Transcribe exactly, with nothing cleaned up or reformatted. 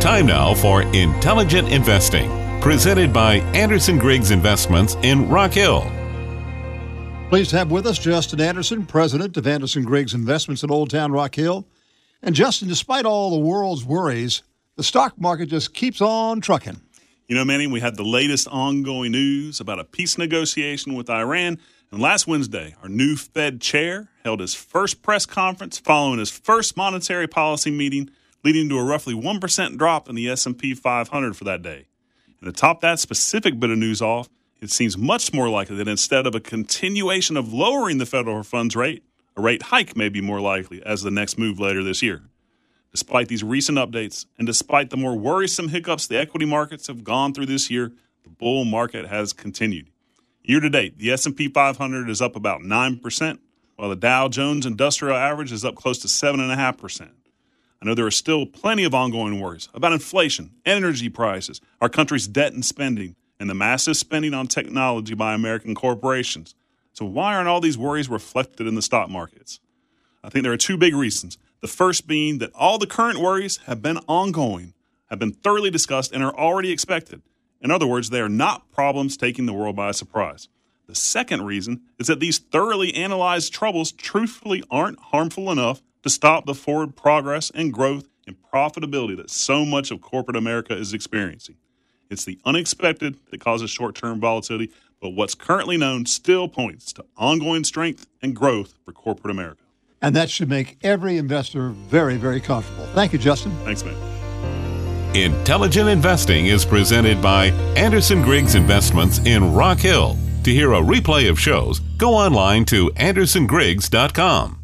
Time now for Intelligent Investing, presented by Anderson Griggs Investments in Rock Hill. Pleased to have with us Justin Anderson, president of Anderson Griggs Investments in Old Town Rock Hill. And Justin, despite all the world's worries, the stock market just keeps on trucking. You know, Manny, we had the latest ongoing news about a peace negotiation with Iran. And last Wednesday, our new Fed chair held his first press conference following his first monetary policy meeting, leading to a roughly one percent drop in the S and P five hundred for that day. And to top that specific bit of news off, it seems much more likely that instead of a continuation of lowering the federal funds rate, a rate hike may be more likely as the next move later this year. Despite these recent updates, and despite the more worrisome hiccups the equity markets have gone through this year, the bull market has continued. Year to date, the S and P five hundred is up about nine percent, while the Dow Jones Industrial Average is up close to seven point five percent. I know there are still plenty of ongoing worries about inflation, energy prices, our country's debt and spending, and the massive spending on technology by American corporations. So why aren't all these worries reflected in the stock markets? I think there are two big reasons. The first being that all the current worries have been ongoing, have been thoroughly discussed, and are already expected. In other words, they are not problems taking the world by surprise. The second reason is that these thoroughly analyzed troubles truthfully aren't harmful enough to stop the forward progress and growth and profitability that so much of corporate America is experiencing. It's the unexpected that causes short-term volatility, but what's currently known still points to ongoing strength and growth for corporate America. And that should make every investor very, very comfortable. Thank you, Justin. Thanks, man. Intelligent Investing is presented by Anderson Griggs Investments in Rock Hill. To hear a replay of shows, go online to anderson griggs dot com.